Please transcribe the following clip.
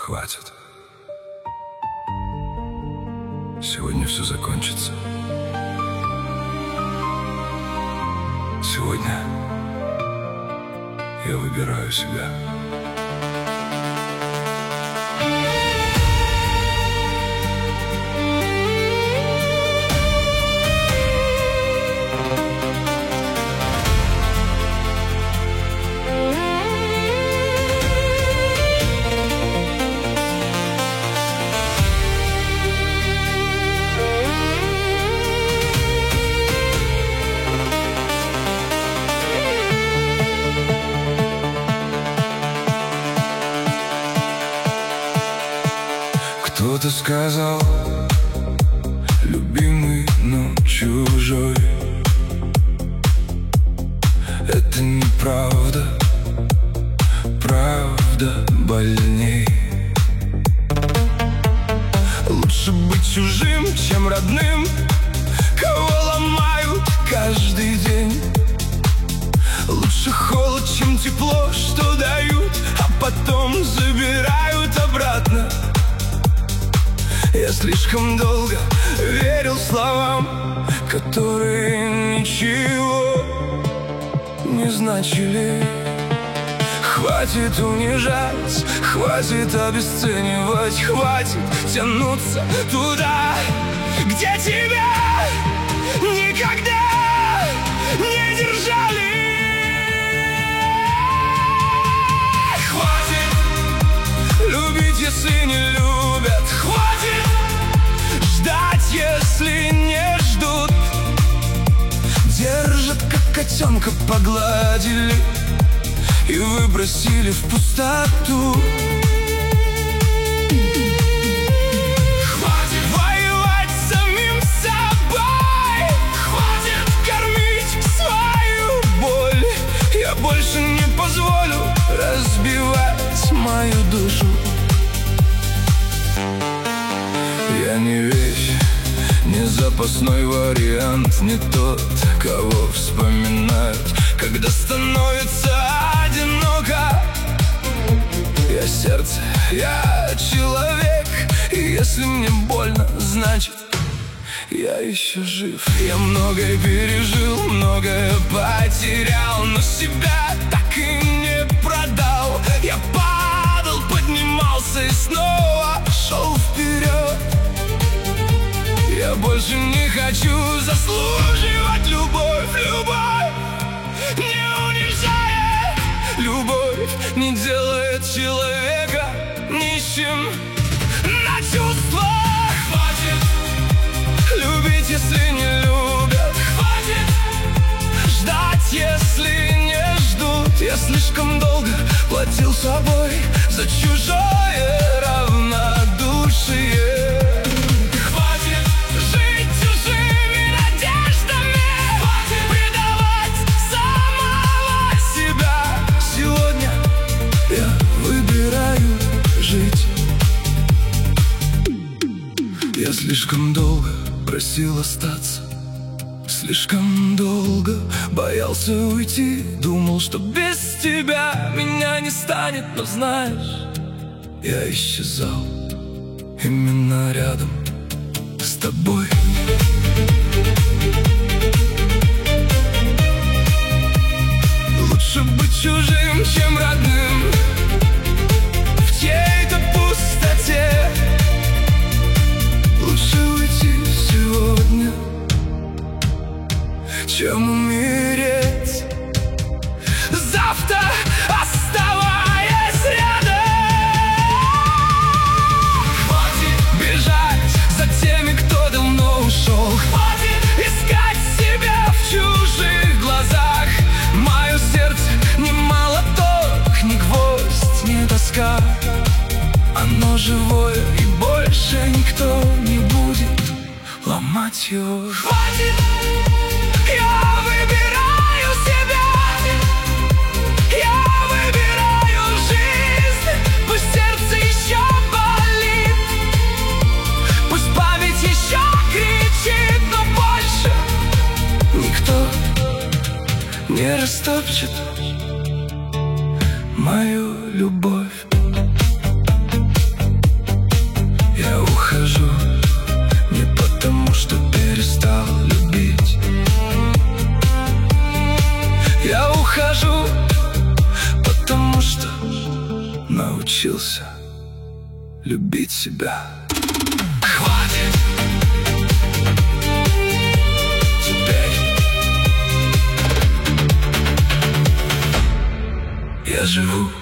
Хватит. Сегодня все закончится. Сегодня я выбираю себя. Кто-то сказал, любимый, но чужой. Это неправда, правда больней. Лучше быть чужим, чем родным, кого ломают каждый день. Лучше холод, чем тепло, что дают, а потом забирают обратно. Я слишком долго верил словам, которые ничего не значили. Хватит унижать, хватит обесценивать, хватит тянуться туда, где тебя никогда не держали. Хватит любить, если не любят, хватит ждать, если не ждут. Держат, как котенка погладили и выбросили в пустоту. Хватит воевать с самим собой, хватит кормить свою боль. Я больше не позволю разбивать мою душу. Я не вещь, не запасной вариант, не тот, кого вспоминают, когда становится одиноко. Я сердце, я человек, и если мне больно, значит, я еще жив. Я многое пережил, многое потерял, но себя так и не продал. Я падал, поднимался и снова шел вперед. Я больше не хочу заслуживать любовь, любовь не унижает, любовь не делает человека нищим на чувства. Хватит любить, если не любят, хватит ждать, если не ждут. Я слишком долго платил собой за чужое равнодушие. Я слишком долго просил остаться, слишком долго боялся уйти. Думал, что без тебя меня не станет, но знаешь, я исчезал именно рядом с тобой. Лучше быть чужим, чем родным в чьей-то пустоте. Лучше уйти сегодня, чем умереть завтра, оставаясь рядом. Хватит бежать за теми, кто давно ушел. Хватит искать себя в чужих глазах. Мое сердце не молоток, ни гвоздь, ни доска. Оно живое, и больше никто не будет ломать его. Хватит, я выбираю себя, я выбираю жизнь. Пусть сердце еще болит, пусть память еще кричит, но больше никто не растопчет мою любовь. научился любить себя. Хватит! Теперь я живу